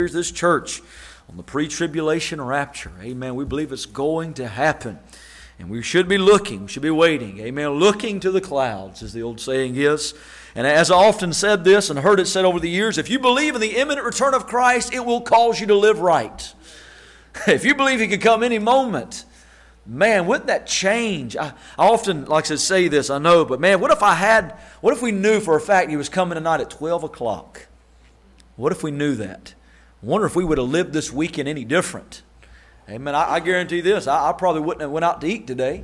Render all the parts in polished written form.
this church on the pre-tribulation rapture. Amen. We believe it's going to happen. And we should be looking, we should be waiting. Amen. Looking to the clouds, as the old saying is. And as I often said this and heard it said over the years, if you believe in the imminent return of Christ, it will cause you to live right. If you believe He could come any moment, man, wouldn't that change? I often like to say this, I know, but man, what if we knew for a fact He was coming tonight at 12 o'clock? What if we knew that? I wonder if we would have lived this weekend any different. Amen. I guarantee this. I probably wouldn't have went out to eat today.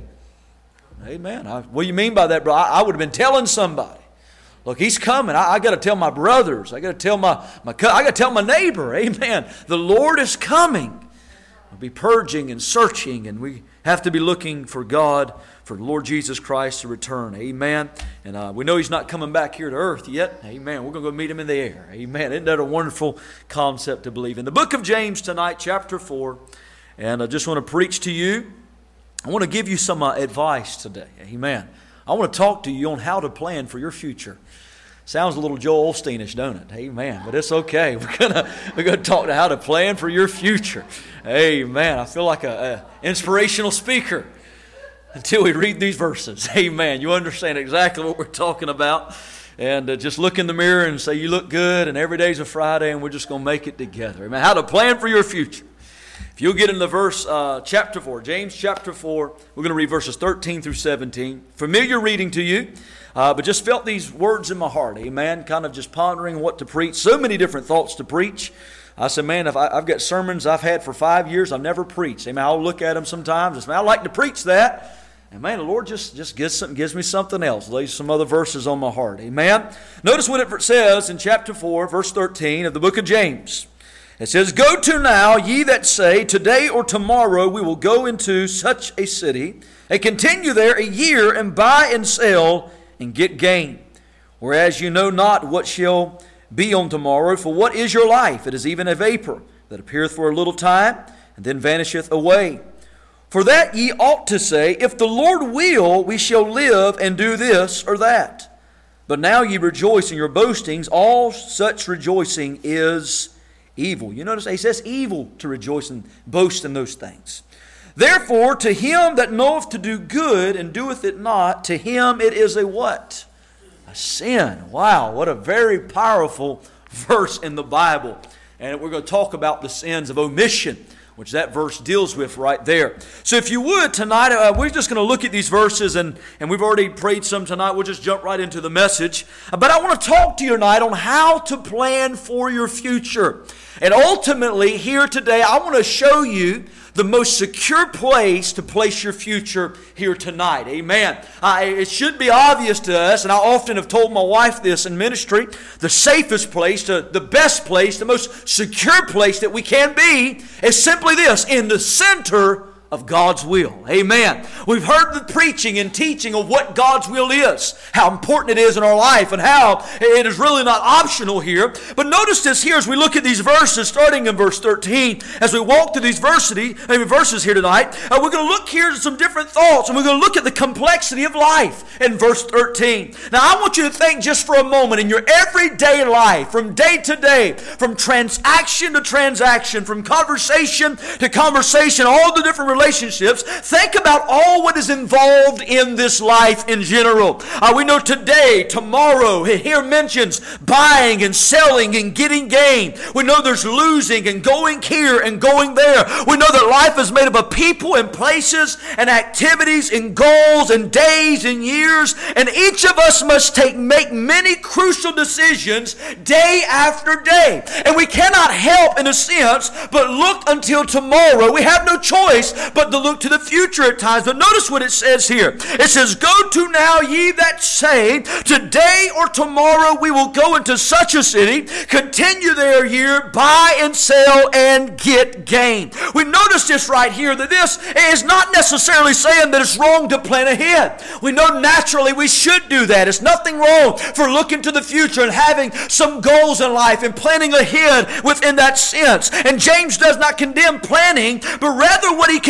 Amen. What do you mean by that, bro? I would have been telling somebody. Look, He's coming. I got to tell my brothers. I got to tell I got to tell my neighbor. Amen. The Lord is coming. We'll be purging and searching, and we have to be looking for God, for the Lord Jesus Christ to return. Amen. And we know He's not coming back here to earth yet. Amen. We're going to go meet Him in the air. Amen. Isn't that a wonderful concept to believe in? The book of James tonight, chapter 4. And I just want to preach to you. I want to give you some advice today. Amen. I want to talk to you on how to plan for your future. Sounds a little Joel Osteen-ish, don't it? Amen. But it's okay. We're gonna talk to how to plan for your future. Amen. I feel like an inspirational speaker until we read these verses. Amen. You understand exactly what we're talking about. And just look in the mirror and say, you look good, and every day's a Friday, and we're just going to make it together. Amen. How to plan for your future. If you'll get into verse chapter 4, James chapter 4, we're going to read verses 13 through 17. Familiar reading to you, but just felt these words in my heart. Amen. Kind of just pondering what to preach. So many different thoughts to preach. I said, man, if I've got sermons I've had for 5 years, I've never preached. Amen. I'll look at them sometimes and say, I like to preach that. And man, the Lord just gives me something else. Lays some other verses on my heart. Amen. Notice what it says in chapter 4, verse 13 of the book of James. It says, Go to now, ye that say, Today or tomorrow we will go into such a city, and continue there a year, and buy and sell, and get gain. Whereas you know not what shall be on tomorrow, for what is your life? It is even a vapor, that appeareth for a little time, and then vanisheth away. For that ye ought to say, If the Lord will, we shall live, and do this or that. But now ye rejoice in your boastings, all such rejoicing is evil. You notice he says evil to rejoice and boast in those things. Therefore, to him that knoweth to do good and doeth it not, to him it is a what? A sin. Wow, what a very powerful verse in the Bible. And we're going to talk about the sins of omission, which that verse deals with right there. So if you would, tonight, we're just going to look at these verses, and we've already prayed some tonight. We'll just jump right into the message. But I want to talk to you tonight on how to plan for your future. And ultimately, here today, I want to show you the most secure place to place your future here tonight. Amen. It should be obvious to us, and I often have told my wife this in ministry, the safest place, the best place, the most secure place that we can be is simply this, in the center of God's will. Amen. We've heard the preaching and teaching of what God's will is, how important it is in our life, and how it is really not optional here. But notice this here as we look at these verses, starting in verse 13, as we walk through these verses here tonight, we're going to look here at some different thoughts, and we're going to look at the complexity of life in verse 13. Now, I want you to think just for a moment in your everyday life, from day to day, from transaction to transaction, from conversation to conversation, all the different relationships. Think about all what is involved in this life in general. We know today, tomorrow, here mentions buying and selling and getting gain. We know there's losing and going here and going there. We know that life is made up of people and places and activities and goals and days and years. And each of us must make many crucial decisions day after day. And we cannot help, in a sense, but look until tomorrow. We have no choice but to look to the future at times. But notice what it says here. It says, Go to now, ye that say, Today or tomorrow we will go into such a city, continue there a year, buy and sell and get gain. We notice this right here, that this is not necessarily saying that it's wrong to plan ahead. We know naturally we should do that. It's nothing wrong for looking to the future and having some goals in life and planning ahead within that sense. And James does not condemn planning, but rather what he condemns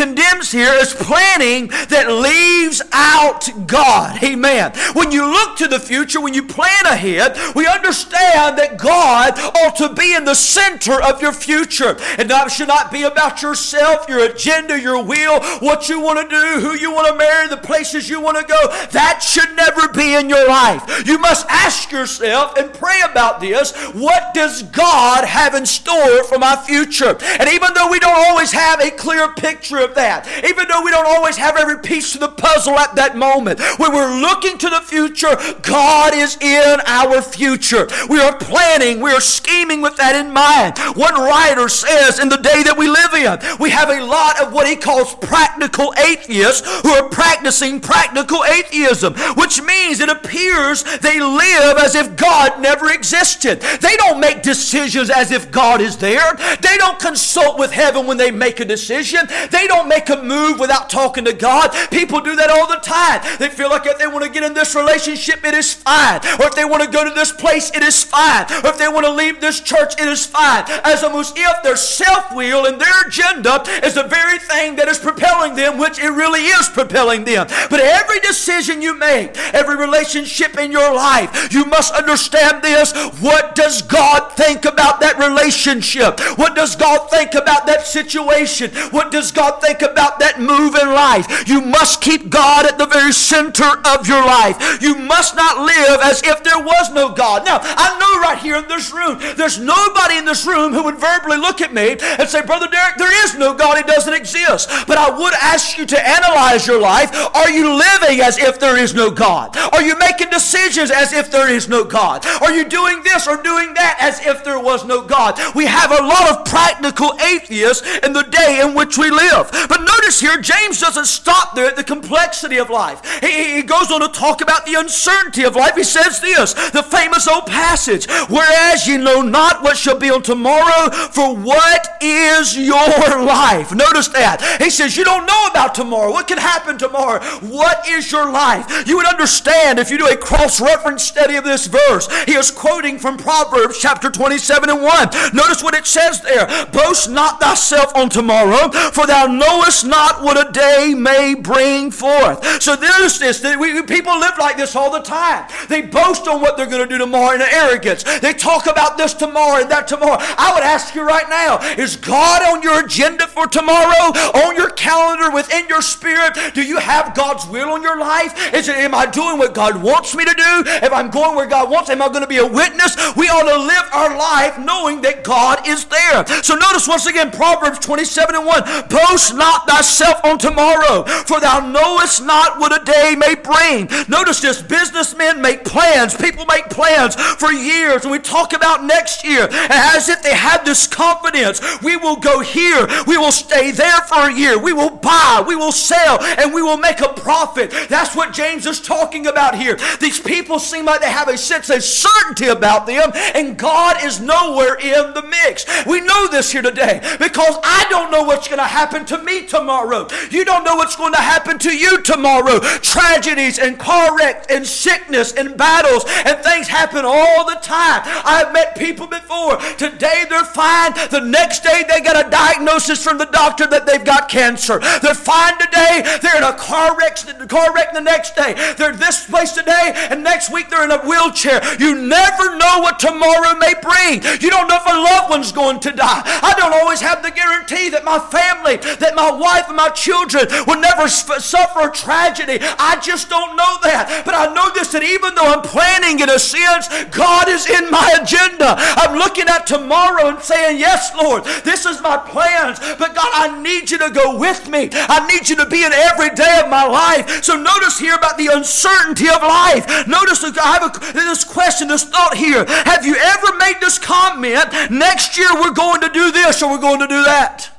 condemns here is planning that leaves out God. Amen. When you look to the future, when you plan ahead, we understand that God ought to be in the center of your future. And that should not be about yourself, your agenda, your will, what you want to do, who you want to marry, the places you want to go. That should never be in your life. You must ask yourself and pray about this. What does God have in store for my future? And even though we don't always have a clear picture of that, even though we don't always have every piece of the puzzle at that moment, when we're looking to the future, God is in our future. We are planning, we are scheming with that in mind. One writer says, in the day that we live in, we have a lot of what he calls practical atheists who are practicing practical atheism, which means it appears they live as if God never existed. They don't make decisions as if God is there. They don't consult with heaven when they make a decision. They don't make a move without talking to God. People do that all the time. They feel like if they want to get in this relationship, it is fine. Or if they want to go to this place, it is fine. Or if they want to leave this church, it is fine. As almost if their self-will and their agenda is the very thing that is propelling them, which it really is propelling them. But every decision you make, every relationship in your life, you must understand this. What does God think about that relationship? What does God think about that situation? What does God think about that move in life? You must keep God at the very center of your life. You must not live as if there was no God. Now, I know right here in this room, there's nobody in this room who would verbally look at me and say, Brother Derek, there is no God. He doesn't exist. But I would ask you to analyze your life. Are you living as if there is no God? Are you making decisions as if there is no God? Are you doing this or doing that as if there was no God? We have a lot of practical atheists in the day in which we live. But notice here, James doesn't stop there at the complexity of life. He goes on to talk about the uncertainty of life. He says this, the famous old passage, whereas ye know not what shall be on tomorrow, for what is your life? Notice that. He says, you don't know about tomorrow. What can happen tomorrow? What is your life? You would understand if you do a cross-reference study of this verse. He is quoting from Proverbs chapter 27 and 1. Notice what it says there. Boast not thyself on tomorrow, for thou knowest not what a day may bring forth. So there's this. People live like this all the time. They boast on what they're going to do tomorrow in arrogance. They talk about this tomorrow and that tomorrow. I would ask you right now, is God on your agenda for tomorrow? On your calendar, within your spirit? Do you have God's will on your life? Am I doing what God wants me to do? If I'm going where God wants, am I going to be a witness? We ought to live our life knowing that God is there. So notice once again, Proverbs 27 and 1. Boast not thyself on tomorrow, for thou knowest not what a day may bring. Notice this, businessmen make plans. People make plans for years, and we talk about next year, and as if they have this confidence. We will go here. We will stay there for a year. We will buy. We will sell, and we will make a profit. That's what James is talking about here. These people seem like they have a sense of certainty about them, and God is nowhere in the mix. We know this here today because I don't know what's going to happen to me tomorrow. You don't know what's going to happen to you tomorrow. Tragedies and car wrecks and sickness and battles and things happen all the time. I've met people before. Today they're fine. The next day they got a diagnosis from the doctor that they've got cancer. They're fine today. They're in a car wreck the next day. They're this place today, and next week they're in a wheelchair. You never know what tomorrow may bring. You don't know if a loved one's going to die. I don't always have the guarantee that my family, that my wife and my children will never suffer a tragedy. I just don't know that. But I know this, that even though I'm planning in a sense, God is in my agenda. I'm looking at tomorrow and saying, yes, Lord, this is my plans. But God, I need you to go with me. I need you to be in every day of my life. So notice here about the uncertainty of life. Notice I have this question, this thought here. Have you ever made this comment, next year we're going to do this or we're going to do that?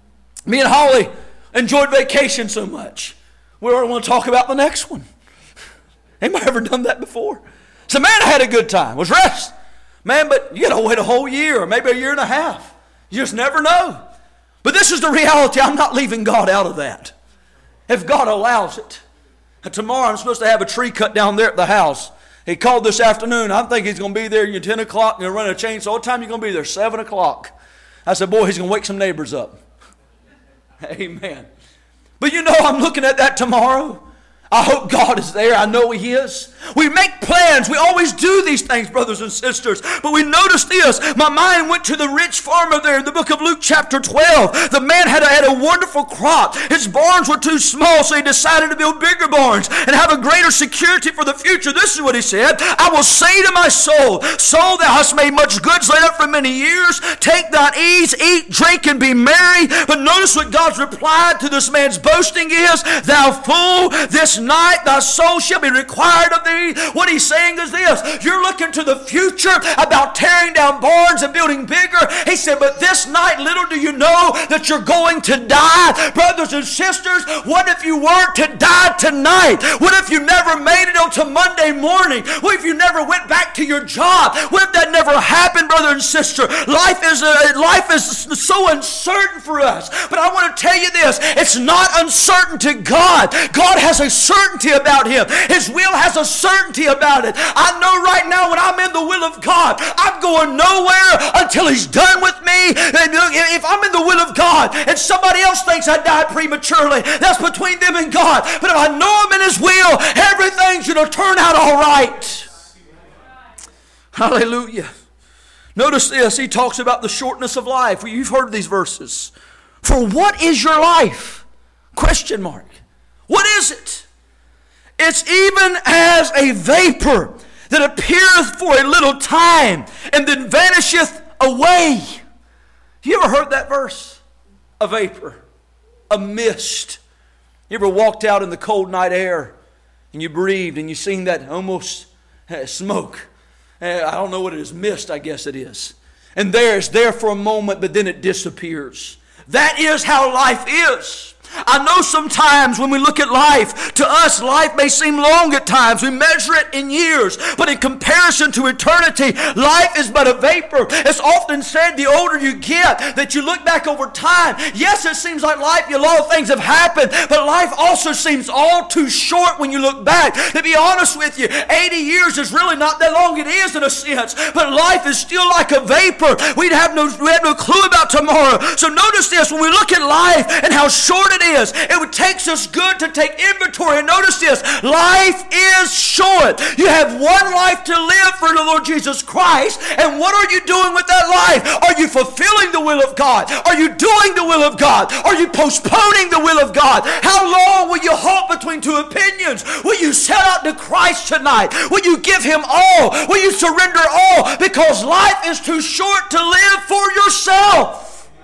Me and Holly enjoyed vacation so much. We don't want to talk about the next one. Anybody ever done that before? So man, I had a good time. It was rest. Man, but you got to wait a whole year or maybe a year and a half. You just never know. But this is the reality. I'm not leaving God out of that. If God allows it. And tomorrow I'm supposed to have a tree cut down there at the house. He called this afternoon. I think he's going to be there at 10 o'clock and he'll run a chainsaw. What time are you going to be there? 7 o'clock. I said, boy, he's going to wake some neighbors up. Amen. But you know, I'm looking at that tomorrow. I hope God is there. I know He is. We make plans. We always do these things, brothers and sisters. But we notice this. My mind went to the rich farmer there in the book of Luke chapter 12. The man had a wonderful crop. His barns were too small, so he decided to build bigger barns and have a greater security for the future. This is what he said. I will say to my soul, Soul, thou hast made much goods laid up for many years. Take thine ease, eat, drink, and be merry. But notice what God's reply to this man's boasting is, Thou fool, this night thy soul shall be required of thee. What he's saying is this. You're looking to the future about tearing down barns and building bigger. He said, but this night little do you know that you're going to die. Brothers and sisters, what if you weren't to die tonight? What if you never made it until Monday morning? What if you never went back to your job? What if that never happened, brother and sister? Life is so uncertain for us. But I want to tell you this. It's not uncertain to God. God has a certainty about Him. His will has a certainty about it. I know right now when I'm in the will of God, I'm going nowhere until He's done with me. If I'm in the will of God and somebody else thinks I died prematurely, that's between them and God. But if I know I'm in His will, everything's going to turn out all right. Hallelujah. Notice this. He talks about the shortness of life. You've heard these verses. For what is your life? Question mark. What is it? It's even as a vapor that appeareth for a little time and then vanisheth away. You ever heard that verse? A vapor, a mist. You ever walked out in the cold night air and you breathed and you seen that almost smoke? I don't know what it is. Mist, I guess it is. And it's there for a moment, but then it disappears. That is how life is. I know sometimes when we look at life, to us life may seem long at times. We measure it in years. But in comparison to eternity, life is but a vapor. It's often said the older you get that you look back over time. Yes, it seems like life, a lot of things have happened. But life also seems all too short when you look back. To be honest with you, 80 years is really not that long. It is in a sense. But life is still like a vapor. We have no clue about tomorrow. So notice this. When we look at life and how short it is, it takes us good to take inventory. And notice this, life is short. You have one life to live for the Lord Jesus Christ. And what are you doing with that life? Are you fulfilling the will of God? Are you doing the will of God? Are you postponing the will of God? How long will you halt between two opinions? Will you sell out to Christ tonight? Will you give Him all? Will you surrender all? Because life is too short to live for yourself.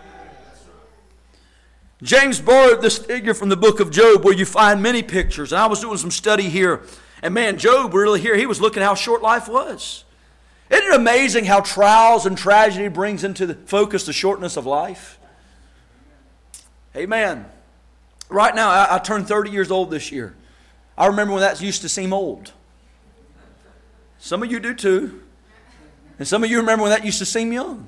James borrowed this figure from the book of Job where you find many pictures. And I was doing some study here. And man, Job really here, he was looking at how short life was. Isn't it amazing how trials and tragedy brings into the focus the shortness of life? Amen. Right now, I turned 30 years old this year. I remember when that used to seem old. Some of you do too. And some of you remember when that used to seem young.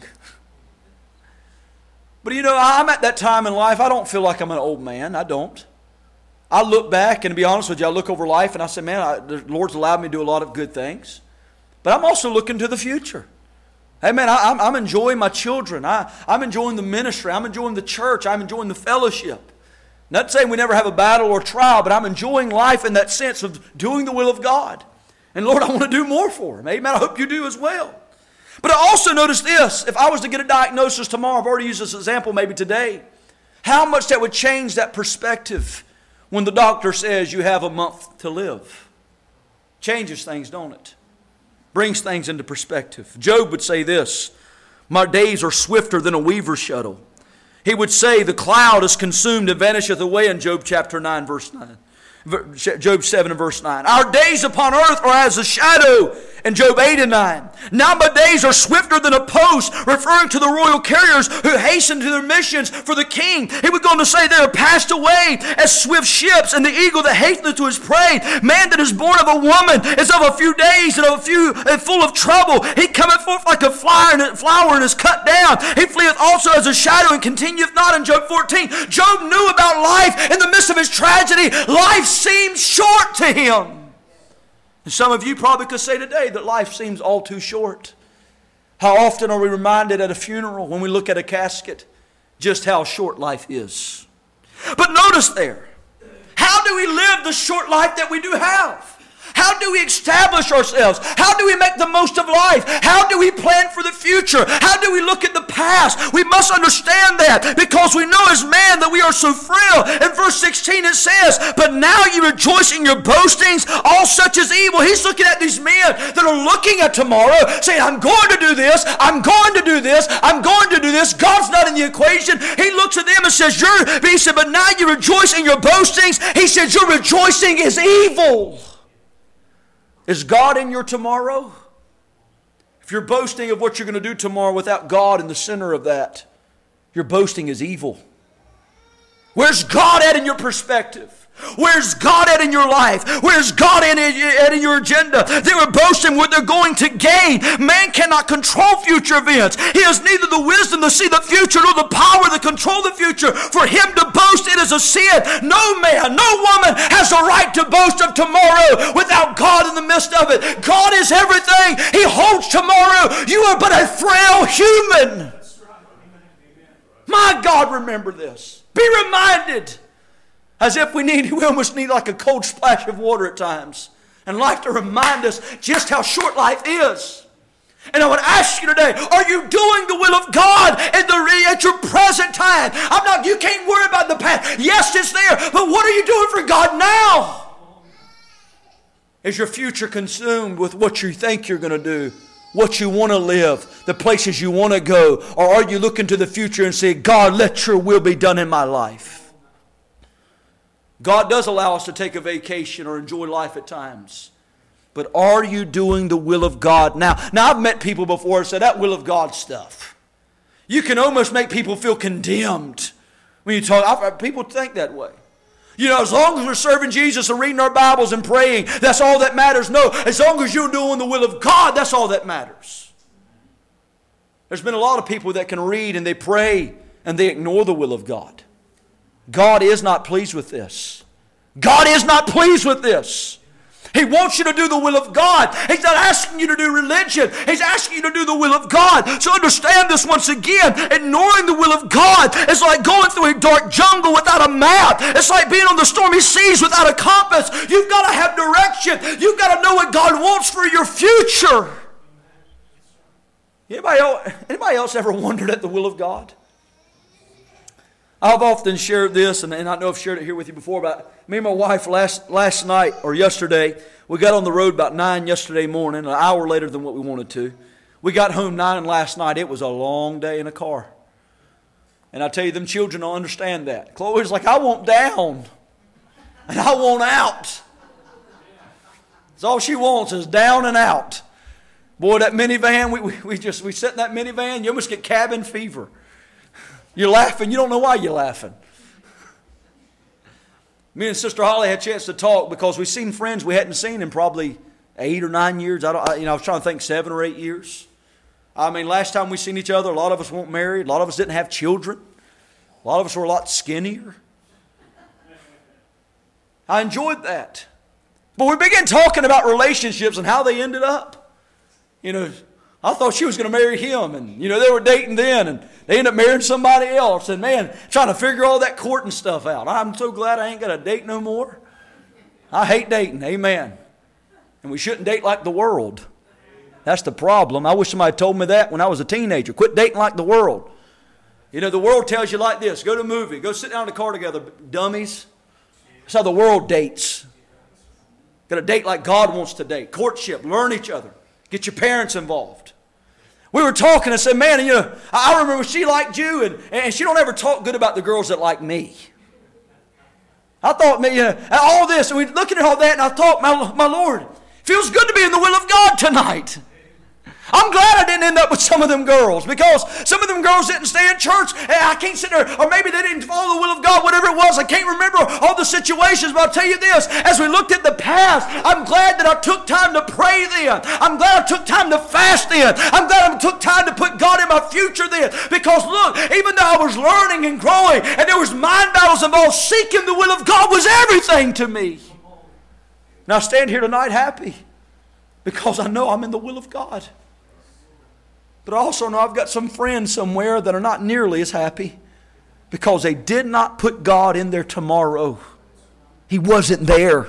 But you know, I'm at that time in life, I don't feel like I'm an old man. I don't. I look back, and to be honest with you, I look over life and I say, man, the Lord's allowed me to do a lot of good things. But I'm also looking to the future. Hey man, I'm enjoying my children. I'm enjoying the ministry. I'm enjoying the church. I'm enjoying the fellowship. Not saying we never have a battle or trial, but I'm enjoying life in that sense of doing the will of God. And Lord, I want to do more for Him. Amen. I hope you do as well. But I also notice this. If I was to get a diagnosis tomorrow, I've already used this example maybe today, how much that would change that perspective when the doctor says you have a month to live. Changes things, don't it? Brings things into perspective. Job would say this, my days are swifter than a weaver's shuttle. He would say the cloud is consumed and vanisheth away in Job chapter 9 verse 9. Job 7 and verse 9. Our days upon earth are as a shadow in Job 8 and 9. Now my days are swifter than a post, referring to the royal carriers who hasten to their missions for the king. He would go on to say they are passed away as swift ships, and the eagle that hasteneth to his prey. Man that is born of a woman is of a few days and full of trouble. He cometh forth like a flower and is cut down. He fleeth also as a shadow and continueth not in Job 14. Job knew about life in the midst of his tragedy. Life seemed short to him. And some of you probably could say today that life seems all too short. How often are we reminded at a funeral when we look at a casket just how short life is? But notice there, How do we live the short life that we do have? How do we establish ourselves? How do we make the most of life? How do we plan for the future? How do we look at the past? We must understand that because we know as man that we are so frail. In verse 16 it says, but now you rejoice in your boastings, all such is evil. He's looking at these men that are looking at tomorrow, saying, I'm going to do this, I'm going to do this, I'm going to do this. God's not in the equation. He looks at them and says, he said, but now you rejoice in your boastings. He said, your rejoicing is evil. Is God in your tomorrow? If you're boasting of what you're going to do tomorrow without God in the center of that, your boasting is evil. Where's God at in your perspective? Where's God at in your life? Where's God at in your agenda? They were boasting what they're going to gain. Man cannot control future events. He has neither the wisdom to see the future nor the power to control the future. For him to boast, it is a sin. No man, no woman has a right to boast of tomorrow without God in the midst of it. God is everything. He holds tomorrow. You are but a frail human. My God, remember this. Be reminded. As if we almost need like a cold splash of water at times. And life to remind us just how short life is. And I would ask you today, are you doing the will of God at your present time? You can't worry about the past. Yes, it's there. But what are you doing for God now? Is your future consumed with what you think you're going to do? What you want to live? The places you want to go? Or are you looking to the future and say, God, let your will be done in my life? God does allow us to take a vacation or enjoy life at times. But are you doing the will of God now? Now, I've met people before and said, that will of God stuff. You can almost make people feel condemned when you talk. People think that way. You know, as long as we're serving Jesus and reading our Bibles and praying, that's all that matters. No, as long as you're doing the will of God, that's all that matters. There's been a lot of people that can read and they pray and they ignore the will of God. God is not pleased with this. God is not pleased with this. He wants you to do the will of God. He's not asking you to do religion. He's asking you to do the will of God. So understand this once again. Ignoring the will of God is like going through a dark jungle without a map. It's like being on the stormy seas without a compass. You've got to have direction. You've got to know what God wants for your future. Anybody else ever wondered at the will of God? I've often shared this, and I know I've shared it here with you before, but me and my wife last night or yesterday, we got on the road about 9 yesterday morning, an hour later than what we wanted to. We got home 9 last night. It was a long day in a car. And I tell you, them children don't understand that. Chloe's like, I want down, and I want out. That's all she wants is down and out. Boy, that minivan, we sit in that minivan, you almost get cabin fever. You're laughing. You don't know why you're laughing. Me and Sister Holly had a chance to talk because we've seen friends we hadn't seen in probably 8 or 9 years. I was trying to think 7 or 8 years. I mean, last time we seen each other, a lot of us weren't married. A lot of us didn't have children. A lot of us were a lot skinnier. I enjoyed that. But we began talking about relationships and how they ended up. You know, I thought she was going to marry him, and they were dating then, and they ended up marrying somebody else. And man, trying to figure all that courting stuff out. I'm so glad I ain't got to date no more. I hate dating, amen. And we shouldn't date like the world. That's the problem. I wish somebody told me that when I was a teenager. Quit dating like the world. The world tells you like this: go to a movie, go sit down in the car together, dummies. That's how the world dates. Got to date like God wants to date. Courtship, learn each other, get your parents involved. We were talking and said, man, I remember she liked you, and she don't ever talk good about the girls that like me. I thought, all this, and we looking at all that, and I thought, my Lord, feels good to be in the will of God tonight. I'm glad I didn't end up with some of them girls, because some of them girls didn't stay in church, and I can't sit there, or maybe they didn't follow the will of God, whatever it was. I can't remember all the situations, but I'll tell you this: as we looked at the past, I'm glad that I took time to pray then. I'm glad I took time to fast then. I'm glad I took time to put God in my future then, because look, even though I was learning and growing, and there was mind battles involved, seeking the will of God was everything to me. Now I stand here tonight happy, because I know I'm in the will of God. But I also know I've got some friends somewhere that are not nearly as happy because they did not put God in their tomorrow. He wasn't there.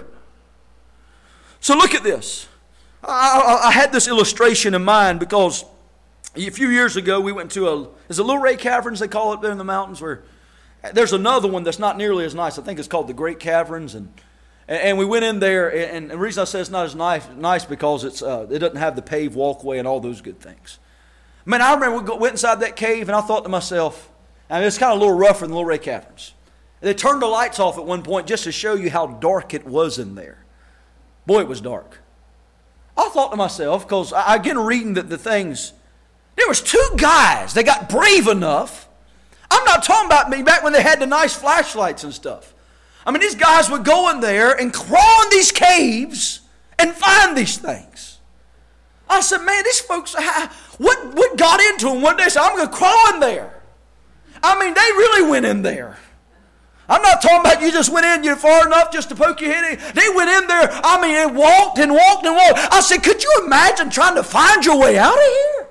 So look at this. I had this illustration in mind because a few years ago we went to is it Little Ray Caverns they call it there in the mountains, where there's another one that's not nearly as nice. I think it's called the Great Caverns, and we went in there, and the reason I say it's not as nice because it doesn't have the paved walkway and all those good things. Man, I remember we went inside that cave, and I thought to myself, I mean, it's kind of a little rougher than Little Ray Caverns. They turned the lights off at one point just to show you how dark it was in there. Boy, it was dark. I thought to myself, because I again reading the things, there was two guys that got brave enough. I'm not talking about me back when they had the nice flashlights and stuff. I mean, these guys would go in there and crawl in these caves and find these things. I said, man, these folks, what got into them one day? Said, I'm going to crawl in there. I mean, they really went in there. I'm not talking about you just went in you far enough just to poke your head in. They went in there, I mean, they walked and walked and walked. I said, could you imagine trying to find your way out of here?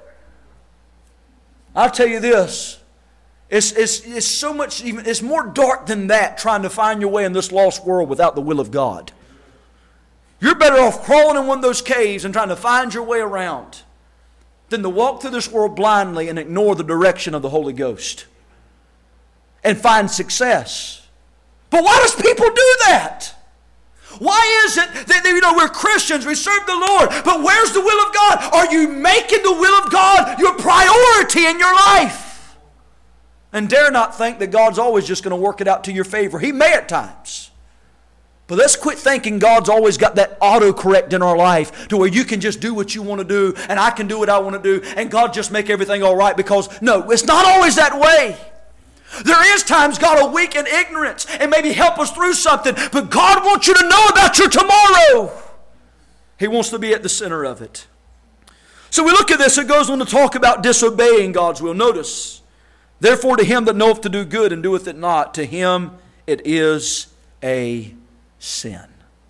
I'll tell you this. It's so much, it's more dark than that, trying to find your way in this lost world without the will of God. You're better off crawling in one of those caves and trying to find your way around than to walk through this world blindly and ignore the direction of the Holy Ghost and find success. But why does people do that? Why is it that we're Christians, we serve the Lord, but where's the will of God? Are you making the will of God your priority in your life? And dare not think that God's always just going to work it out to your favor. He may at times. But let's quit thinking God's always got that autocorrect in our life to where you can just do what you want to do and I can do what I want to do and God just make everything all right, because no, it's not always that way. There is times God will weaken ignorance and maybe help us through something, but God wants you to know about your tomorrow. He wants to be at the center of it. So we look at this, it goes on to talk about disobeying God's will. Notice, therefore to him that knoweth to do good and doeth it not, to him it is a sin.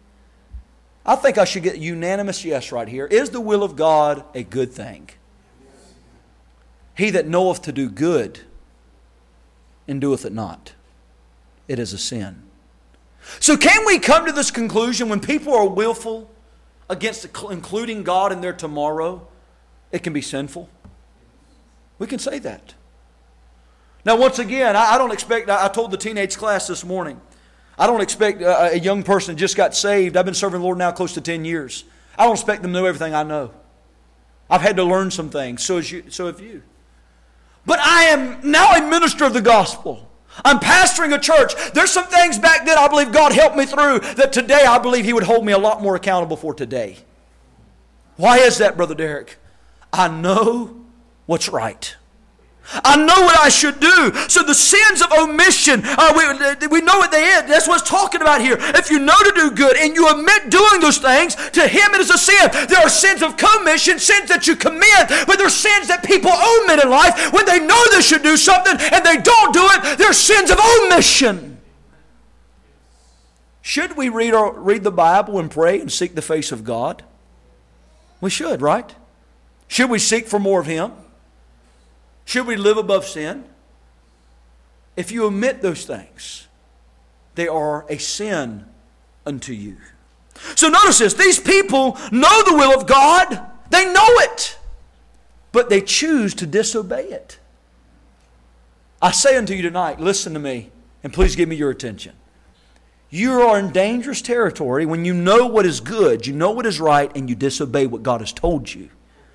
I think I should get a unanimous yes right here. Is the will of God a good thing? He that knoweth to do good and doeth it not, it is a sin. So can we come to this conclusion when people are willful against including God in their tomorrow, it can be sinful? We can say that. Now once again, I don't expect, I told the teenage class this morning, I don't expect a young person that just got saved. I've been serving the Lord now close to 10 years. I don't expect them to know everything I know. I've had to learn some things, so have you. But I am now a minister of the gospel. I'm pastoring a church. There's some things back then I believe God helped me through that today I believe He would hold me a lot more accountable for today. Why is that, Brother Derek? I know what's right. I know what I should do. So the sins of omission, we know what they is. That's what it's talking about here. If you know to do good and you omit doing those things, to him it is a sin. There are sins of commission, sins that you commit, but there are sins that people omit in life when they know they should do something and they don't do it. They're sins of omission. Should we read the Bible and pray and seek the face of God? We should, right? Should we seek for more of Him? Should we live above sin? If you omit those things, they are a sin unto you. So notice this. These people know the will of God. They know it. But they choose to disobey it. I say unto you tonight, listen to me, and please give me your attention. You are in dangerous territory when you know what is good, you know what is right, and you disobey what God has told you.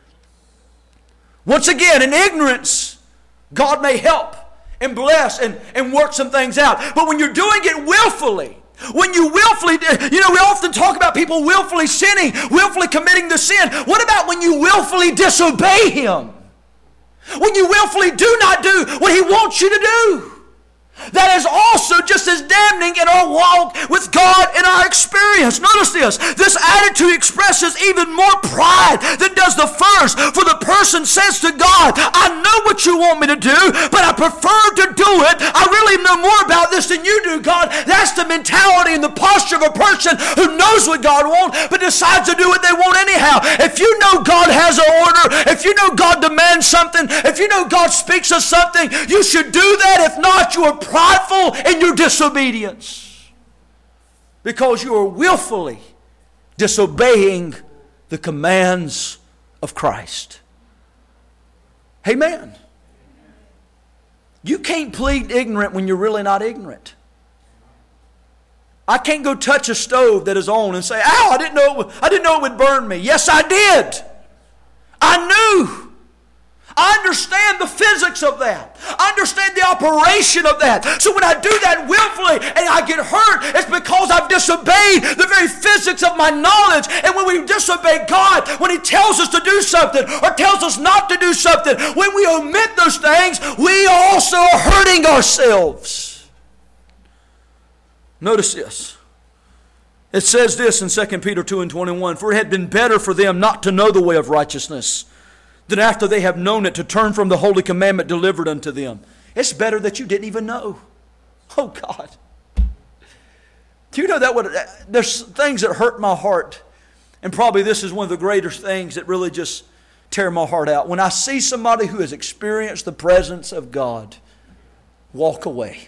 Once again, in ignorance, God may help and bless and work some things out. But when you're doing it willfully, when you willfully, we often talk about people willfully sinning, willfully committing the sin. What about when you willfully disobey Him? When you willfully do not do what He wants you to do? That is also just as damning in our walk with God in our experience. Notice this. This attitude expresses even more pride than does the first. For the person says to God, I know what you want me to do, but I prefer to do it. I really know more about this than you do, God. That's the mentality and the posture of a person who knows what God wants, but decides to do what they want anyhow. If you know God has an order, if you know God demands something, if you know God speaks of something, you should do that. If not, you are prideful in your disobedience. because you are willfully disobeying the commands of Christ. Amen. You can't plead ignorant when you're really not ignorant. I can't go touch a stove that is on and say, "Ow, I didn't know it would burn me." Yes, I did. I knew. I understand the physics of that. I understand the operation of that. So when I do that willfully and I get hurt, it's because I've disobeyed the very physics of my knowledge. And when we disobey God, when He tells us to do something or tells us not to do something, when we omit those things, we also are hurting ourselves. Notice this. It says this in 2 Peter 2:21, "For it had been better for them not to know the way of righteousness, than after they have known it to turn from the holy commandment delivered unto them." It's better that you didn't even know. Oh God. Do you know there's things that hurt my heart. And probably this is one of the greatest things that really just tear my heart out. When I see somebody who has experienced the presence of God walk away.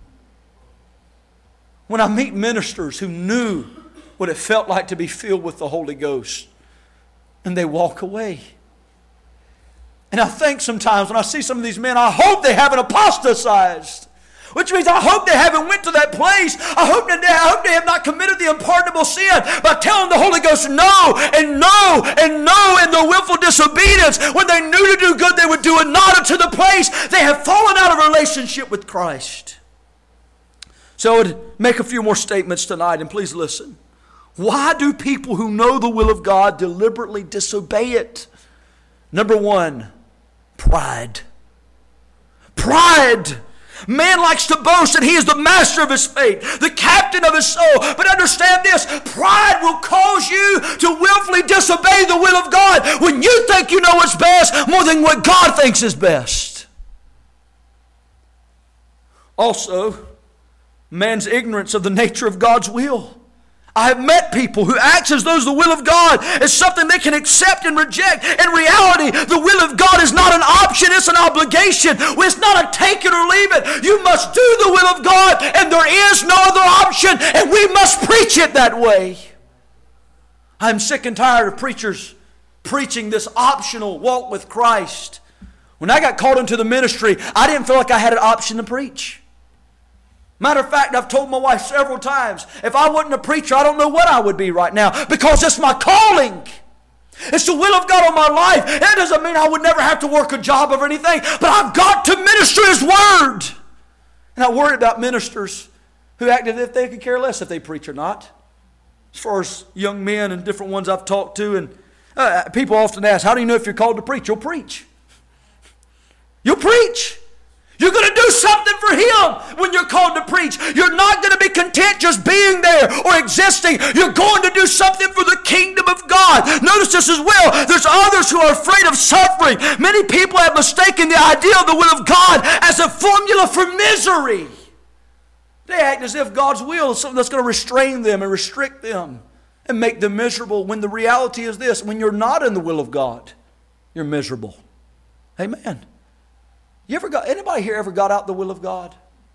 When I meet ministers who knew what it felt like to be filled with the Holy Ghost, and they walk away. And I think sometimes when I see some of these men, I hope they haven't apostatized. Which means I hope they haven't went to that place. I hope they have not committed the unpardonable sin by telling the Holy Ghost no and no and no in their willful disobedience. When they knew to do good, they would do it not unto the place. They have fallen out of relationship with Christ. So I would make a few more statements tonight, and please listen. Why do people who know the will of God deliberately disobey it? Number one, pride. Pride. Man likes to boast that he is the master of his fate, the captain of his soul. But understand this, pride will cause you to willfully disobey the will of God when you think you know what's best more than what God thinks is best. Also, man's ignorance of the nature of God's will. I have met people who act as though the will of God is something they can accept and reject. In reality, the will of God is not an option, it's an obligation. It's not a take it or leave it. You must do the will of God, and there is no other option, and we must preach it that way. I'm sick and tired of preachers preaching this optional walk with Christ. When I got called into the ministry, I didn't feel like I had an option to preach. Matter of fact, I've told my wife several times, if I wasn't a preacher, I don't know what I would be right now, because it's my calling. It's the will of God on my life. That doesn't mean I would never have to work a job or anything, but I've got to minister His Word. And I worry about ministers who act as if they could care less if they preach or not. As far as young men and different ones I've talked to, and people often ask, how do you know if you're called to preach? You'll preach. You'll preach. You're going to do something for Him when you're called to preach. You're not going to be content just being there or existing. You're going to do something for the kingdom of God. Notice this as well. There's others who are afraid of suffering. Many people have mistaken the idea of the will of God as a formula for misery. They act as if God's will is something that's going to restrain them and restrict them and make them miserable, when the reality is this: when you're not in the will of God, you're miserable. Amen. Anybody here ever got out the will of God?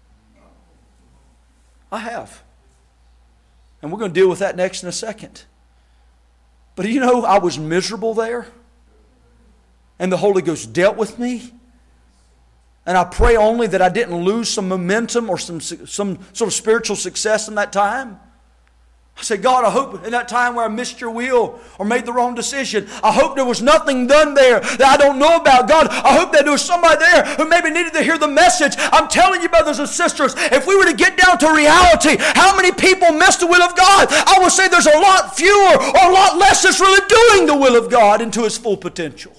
I have. And we're going to deal with that next in a second. But you know, I was miserable there. And the Holy Ghost dealt with me. And I pray only that I didn't lose some momentum or some sort of spiritual success in that time. I said, God, I hope in that time where I missed your will or made the wrong decision, I hope there was nothing done there that I don't know about. God, I hope that there was somebody there who maybe needed to hear the message. I'm telling you, brothers and sisters, if we were to get down to reality, how many people miss the will of God? I would say there's a lot fewer or a lot less that's really doing the will of God into its full potential.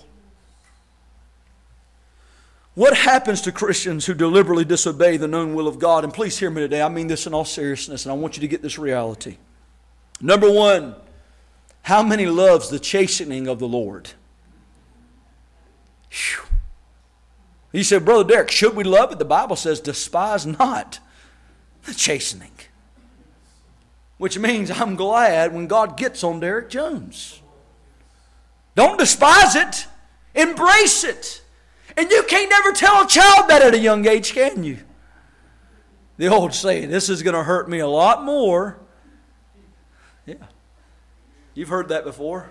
What happens to Christians who deliberately disobey the known will of God? And please hear me today. I mean this in all seriousness, and I want you to get this reality. Number one, how many loves the chastening of the Lord? Whew. You said, Brother Derek, should we love it? The Bible says, despise not the chastening. Which means I'm glad when God gets on Derek Jones. Don't despise it. Embrace it. And you can't never tell a child that at a young age, can you? The old saying, this is going to hurt me a lot more Yeah. You've heard that before.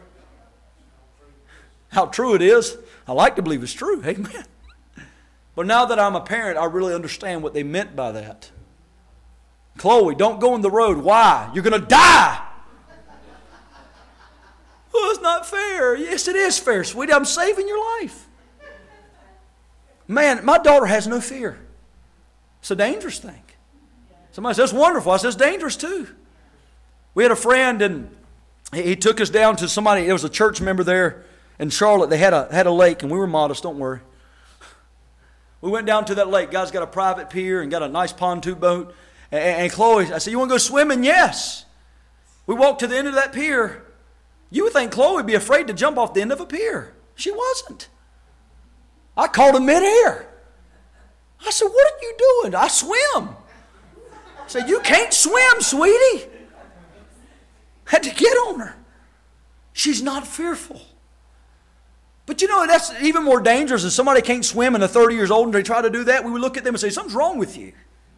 How true it is. I like to believe it's true. Amen. But now that I'm a parent, I really understand what they meant by that. Chloe, don't go on the road. Why? You're going to die. Oh, it's not fair. Yes, it is fair, sweetie. I'm saving your life. Man, my daughter has no fear. It's a dangerous thing. Somebody says, wonderful. I says, dangerous too. We had a friend, and he took us down to somebody. There was a church member there in Charlotte. They had a lake, and we were modest, don't worry. We went down to that lake. Guy's got a private pier and got a nice pontoon boat. And Chloe, I said, you want to go swimming? Yes. We walked to the end of that pier. You would think Chloe would be afraid to jump off the end of a pier. She wasn't. I caught her midair. I said, what are you doing? I swim. I said, you can't swim, sweetie. Had to get on her. She's not fearful. But you know, that's even more dangerous. If somebody can't swim and they're 30 years old and they try to do that, we would look at them and say, something's wrong with you.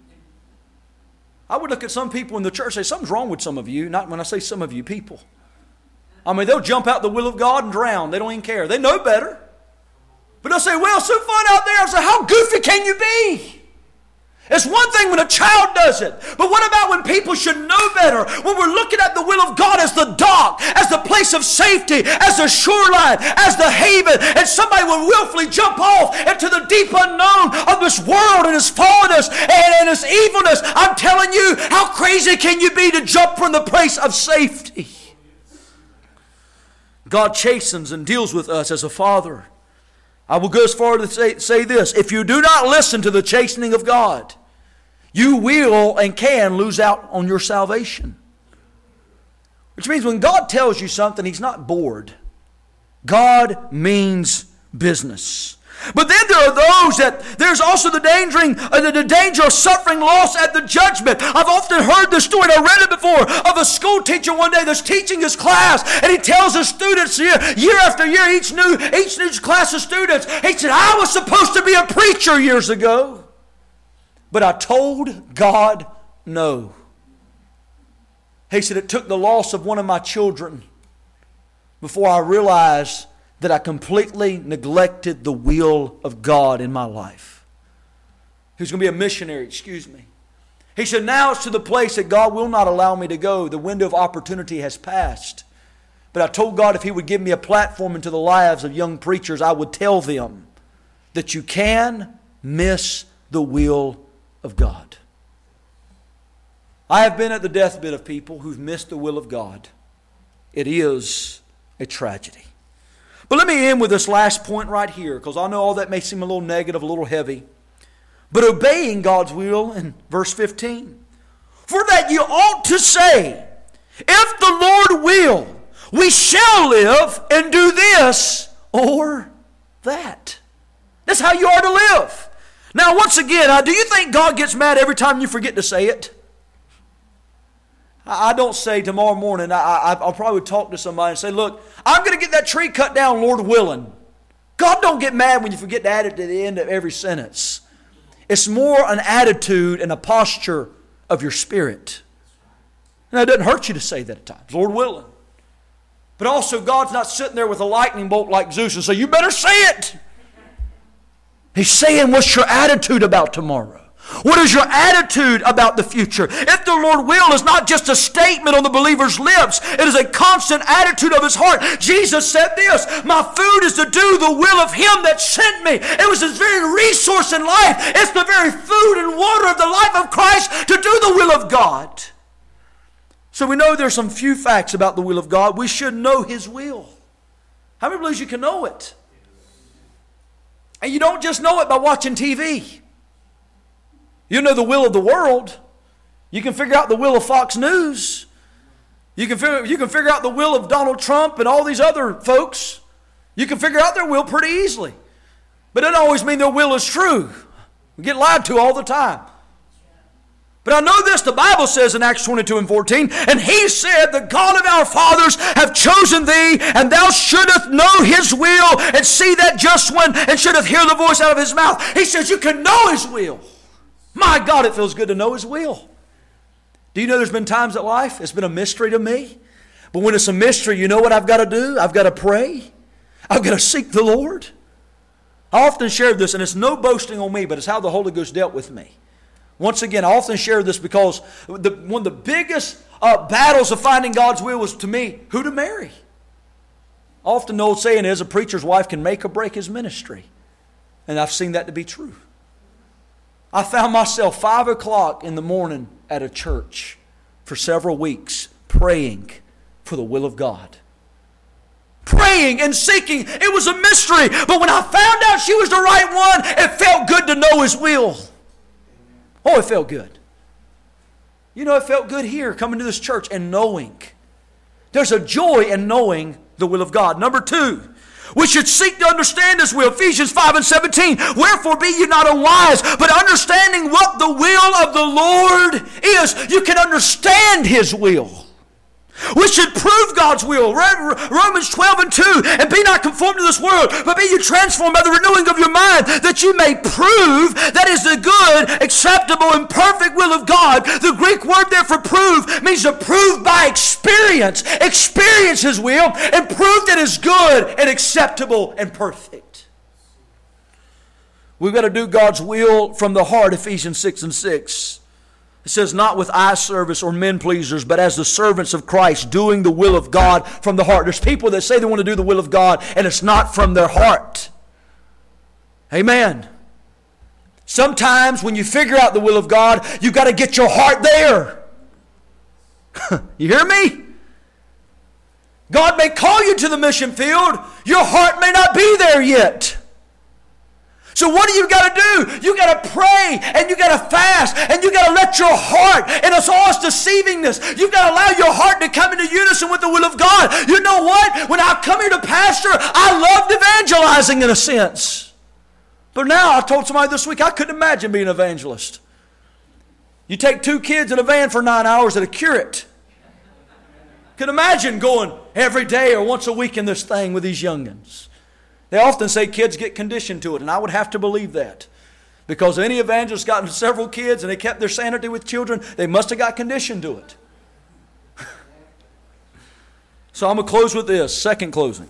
I would look at some people in the church and say, something's wrong with some of you. Not when I say some of you people. I mean, they'll jump out the will of God and drown. They don't even care. They know better. But they'll say, well, it's so fun out there. I say, how goofy can you be? It's one thing when a child does it. But what about when people should know better? When we're looking at the will of God as the dock, as the place of safety, as the shoreline, as the haven, and somebody will willfully jump off into the deep unknown of this world and its fallenness and its evilness. I'm telling you, how crazy can you be to jump from the place of safety? God chastens and deals with us as a father. I will go as far to say this. If you do not listen to the chastening of God, you will and can lose out on your salvation. Which means when God tells you something, He's not bored. God means business. But then there are those that there's also the danger of suffering loss at the judgment. I've often heard this story, and I read it before, of a school teacher one day that's teaching his class, and he tells his students year after year, each new class of students, he said, I was supposed to be a preacher years ago, but I told God no. He said, it took the loss of one of my children before I realized that I completely neglected the will of God in my life. He was going to be a missionary, He said, now it's to the place that God will not allow me to go. The window of opportunity has passed. But I told God if He would give me a platform into the lives of young preachers, I would tell them that you can miss the will of God. I have been at the deathbed of people who've missed the will of God. It is a tragedy. But let me end with this last point right here, because I know all that may seem a little negative, a little heavy. But obeying God's will in verse 15. For that you ought to say, if the Lord will, we shall live and do this or that. That's how you are to live. Now once again, do you think God gets mad every time you forget to say it? I don't say tomorrow morning, I'll probably talk to somebody and say, look, I'm going to get that tree cut down, Lord willing. God don't get mad when you forget to add it to the end of every sentence. It's more an attitude and a posture of your spirit. And it doesn't hurt you to say that at times, Lord willing. But also God's not sitting there with a lightning bolt like Zeus and say, you better say it. He's saying, what's your attitude about tomorrow? What is your attitude about the future? If the Lord will is not just a statement on the believer's lips, it is a constant attitude of his heart. Jesus said this, my food is to do the will of Him that sent me. It was His very resource in life. It's the very food and water of the life of Christ to do the will of God. So we know there's some few facts about the will of God. We should know His will. How many believes you can know it? And you don't just know it by watching TV. You know the will of the world. You can figure out the will of Fox News. You can figure out the will of Donald Trump and all these other folks. You can figure out their will pretty easily. But it doesn't always mean their will is true. We get lied to all the time. But I know this, the Bible says in Acts 22:14, and He said, the God of our fathers have chosen thee, and thou shouldest know His will, and see that just one, and shouldest hear the voice out of His mouth. He says you can know His will. My God, it feels good to know His will. Do you know there's been times in life, it's been a mystery to me. But when it's a mystery, you know what I've got to do? I've got to pray. I've got to seek the Lord. I often share this, and it's no boasting on me, but it's how the Holy Ghost dealt with me. Once again, I often share this because one of the biggest battles of finding God's will was, to me, who to marry. Often the old saying is, a preacher's wife can make or break his ministry. And I've seen that to be true. I found myself 5 o'clock in the morning at a church for several weeks praying for the will of God. Praying and seeking. It was a mystery. But when I found out she was the right one, it felt good to know His will. Oh, it felt good. You know, it felt good here coming to this church and knowing. There's a joy in knowing the will of God. Number 2, we should seek to understand His will. Ephesians 5:17. Wherefore be ye not unwise, but understanding what the will of the Lord is. You can understand His will. We should prove God's will. Romans 12:2. And be not conformed to this world, but be ye transformed by the renewing of your mind, that you may prove that is the good, acceptable, and perfect will of God. The Greek word there for prove means to prove by experience. Experience His will and prove that it's good and acceptable and perfect. We've got to do God's will from the heart, Ephesians 6:6. It says, not with eye service or men pleasers, but as the servants of Christ, doing the will of God from the heart. There's people that say they want to do the will of God, and it's not from their heart. Amen. Sometimes when you figure out the will of God, you've got to get your heart there. You hear me? God may call you to the mission field. Your heart may not be there yet. So what do you got to do? You got to pray, and you got to fast, and you got to let your heart, and it's all deceivingness. You've got to allow your heart to come into unison with the will of God. You know what? When I come here to pastor, I loved evangelizing in a sense. But now, I told somebody this week, I couldn't imagine being an evangelist. You take 2 kids in a van for 9 hours at a curate. Could imagine going every day or once a week in this thing with these young'uns. They often say kids get conditioned to it, and I would have to believe that. Because any evangelist gotten several kids and they kept their sanity with children, they must have got conditioned to it. So I'm going to close with this, second closing.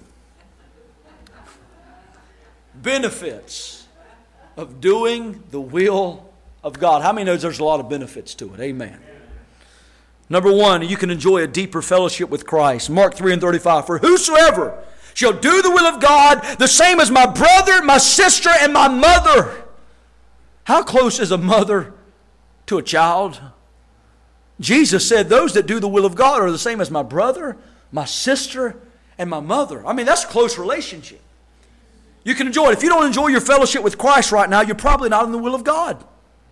Benefits of doing the will of God. How many knows there's a lot of benefits to it? Amen. Number 1, you can enjoy a deeper fellowship with Christ. Mark 3:35. For whosoever shall do the will of God, the same as my brother, my sister, and my mother. How close is a mother to a child? Jesus said, those that do the will of God are the same as my brother, my sister, and my mother. I mean, that's a close relationship. You can enjoy it. If you don't enjoy your fellowship with Christ right now, you're probably not in the will of God.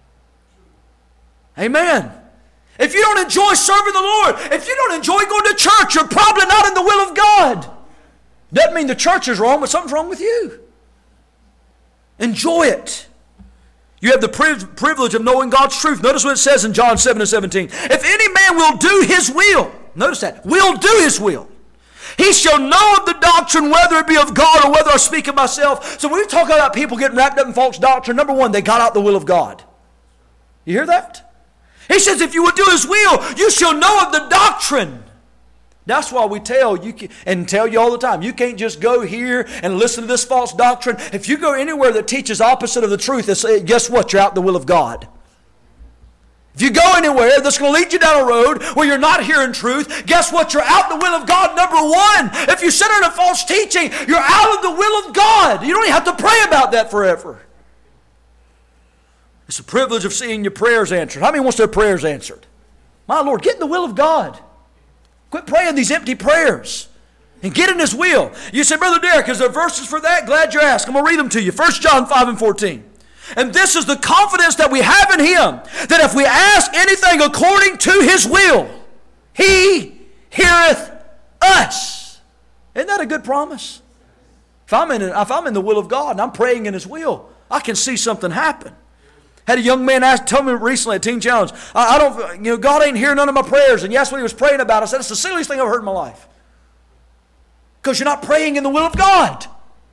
Amen. If you don't enjoy serving the Lord, if you don't enjoy going to church, you're probably not in the will of God. Doesn't mean the church is wrong, but something's wrong with you. Enjoy it. You have the privilege of knowing God's truth. Notice what it says in John 7:17. If any man will do his will, notice that, will do his will, he shall know of the doctrine, whether it be of God or whether I speak of myself. So when we talk about people getting wrapped up in false doctrine, number 1, they got out the will of God. You hear that? He says, if you will do his will, you shall know of the doctrine. That's why we tell you, and tell you all the time, you can't just go here and listen to this false doctrine. If you go anywhere that teaches opposite of the truth, guess what? You're out the will of God. If you go anywhere that's going to lead you down a road where you're not hearing truth, guess what? You're out the will of God, number 1. If you sit in a false teaching, you're out of the will of God. You don't even have to pray about that forever. It's a privilege of seeing your prayers answered. How many wants their prayers answered? My Lord, get in the will of God. Quit praying these empty prayers and get in His will. You say, Brother Derek, is there verses for that? Glad you asked. I'm going to read them to you. 1 John 5:14. And this is the confidence that we have in Him, that if we ask anything according to His will, He heareth us. Isn't that a good promise? If I'm in the will of God and I'm praying in His will, I can see something happen. Had a young man tell me recently at Teen Challenge, God ain't hearing none of my prayers. And yes, what he was praying about, I said, it's the silliest thing I've heard in my life. Because you're not praying in the will of God.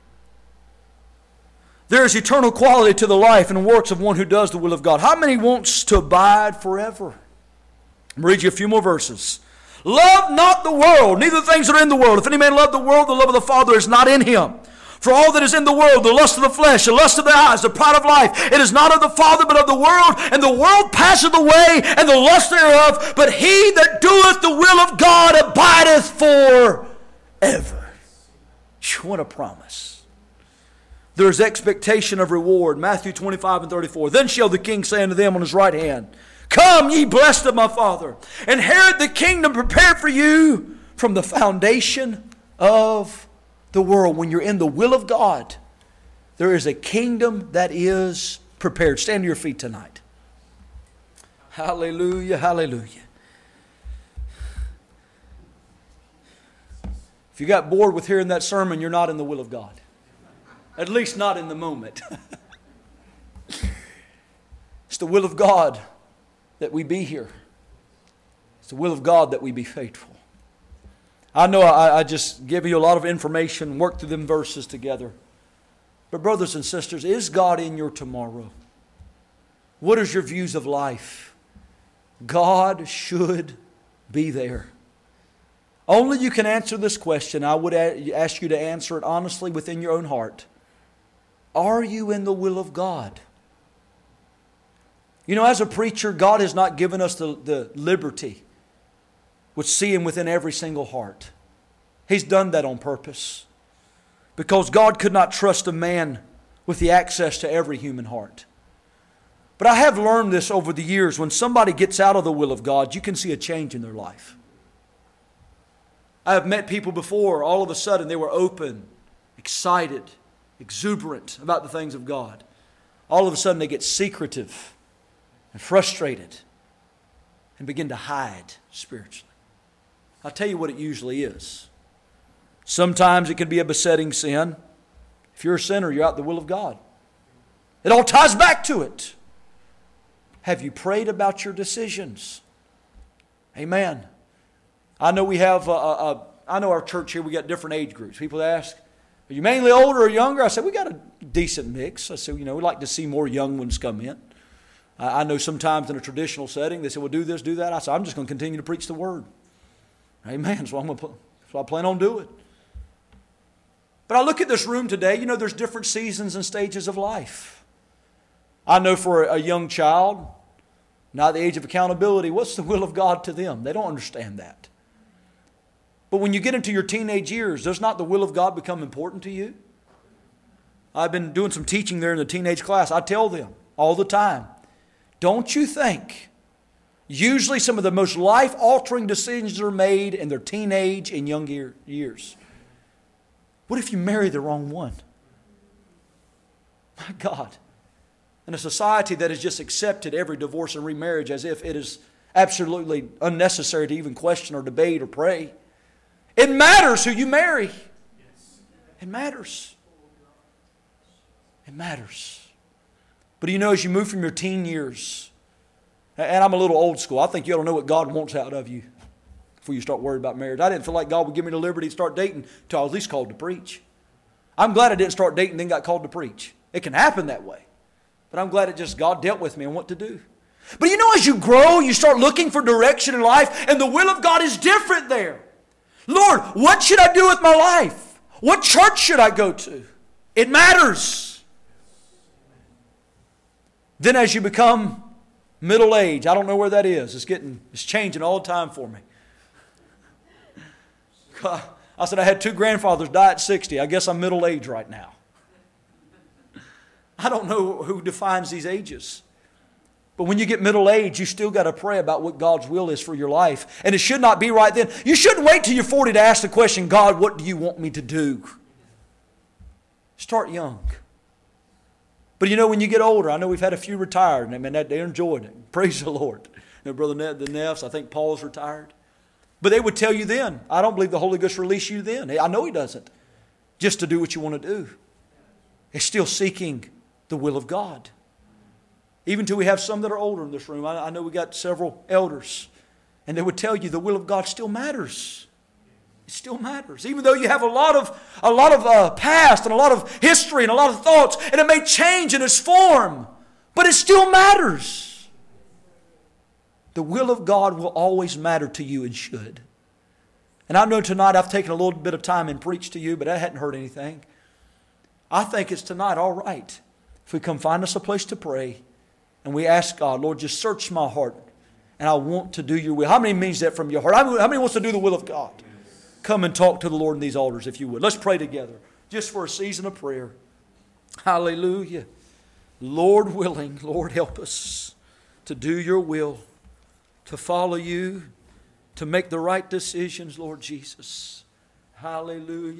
There is eternal quality to the life and works of one who does the will of God. How many wants to abide forever? I'm going to read you a few more verses. Love not the world, neither the things that are in the world. If any man love the world, the love of the Father is not in him. For all that is in the world, the lust of the flesh, the lust of the eyes, the pride of life, it is not of the Father, but of the world. And the world passeth away, and the lust thereof. But he that doeth the will of God abideth forever. What a promise. There is expectation of reward. Matthew 25 and 34. Then shall the king say unto them on his right hand, Come, ye blessed of my Father, inherit the kingdom prepared for you from the foundation of the world. When you're in the will of God, there is a kingdom that is prepared. Stand to your feet tonight. Hallelujah, hallelujah. If you got bored with hearing that sermon, you're not in the will of God. At least not in the moment. It's the will of God that we be here. It's the will of God that we be faithful. I know I just give you a lot of information, work through them verses together. But brothers and sisters, is God in your tomorrow? What is your views of life? God should be there. Only you can answer this question. I would ask you to answer it honestly within your own heart. Are you in the will of God? You know, as a preacher, God has not given us the liberty with seeing within every single heart. He's done that on purpose. Because God could not trust a man with the access to every human heart. But I have learned this over the years. When somebody gets out of the will of God, you can see a change in their life. I have met people before, all of a sudden they were open, excited, exuberant about the things of God. All of a sudden they get secretive and frustrated and begin to hide spiritually. I'll tell you what it usually is. Sometimes it can be a besetting sin. If you're a sinner, you're out the will of God. It all ties back to it. Have you prayed about your decisions? Amen. I know we have, I know our church here, we got different age groups. People ask, are you mainly older or younger? I said, we got a decent mix. I said, we like to see more young ones come in. I know sometimes in a traditional setting, they say, well, do this, do that. I said, I'm just going to continue to preach the Word. Amen. So I plan on doing. But I look at this room today, there's different seasons and stages of life. I know for a young child, not the age of accountability, what's the will of God to them? They don't understand that. But when you get into your teenage years, does not the will of God become important to you? I've been doing some teaching there in the teenage class. I tell them all the time, don't you think usually some of the most life-altering decisions are made in their teenage and young years? What if you marry the wrong one? My God. In a society that has just accepted every divorce and remarriage as if it is absolutely unnecessary to even question or debate or pray. It matters who you marry. It matters. It matters. But as you move from your teen years, and I'm a little old school, I think you ought to know what God wants out of you before you start worrying about marriage. I didn't feel like God would give me the liberty to start dating until I was at least called to preach. I'm glad I didn't start dating and then got called to preach. It can happen that way. But I'm glad God dealt with me on what to do. But as you grow, you start looking for direction in life, and the will of God is different there. Lord, what should I do with my life? What church should I go to? It matters. Then as you become middle age, I don't know where that is. It's changing all the time for me. I said I had 2 grandfathers die at 60. I guess I'm middle age right now. I don't know who defines these ages. But when you get middle age, you still got to pray about what God's will is for your life. And it should not be right then. You shouldn't wait till you're 40 to ask the question, God, what do you want me to do? Start young. But when you get older, I know we've had a few retired, and they enjoyed it. Praise the Lord. Brother the Neffs, I think Paul's retired. But they would tell you then, I don't believe the Holy Ghost released you then. I know He doesn't. Just to do what you want to do. It's still seeking the will of God. Even till we have some that are older in this room. I know we got several elders. And they would tell you the will of God still matters. It still matters. Even though you have a lot of past and a lot of history and a lot of thoughts. And it may change in its form. But it still matters. The will of God will always matter to you and should. And I know tonight I've taken a little bit of time and preached to you, but I hadn't heard anything. I think it's tonight all right if we come find us a place to pray and we ask God, Lord, just search my heart and I want to do your will. How many means that from your heart? How many wants to do the will of God? Come and talk to the Lord in these altars if you would. Let's pray together just for a season of prayer. Hallelujah. Lord willing, Lord help us to do your will, to follow you, to make the right decisions, Lord Jesus. Hallelujah.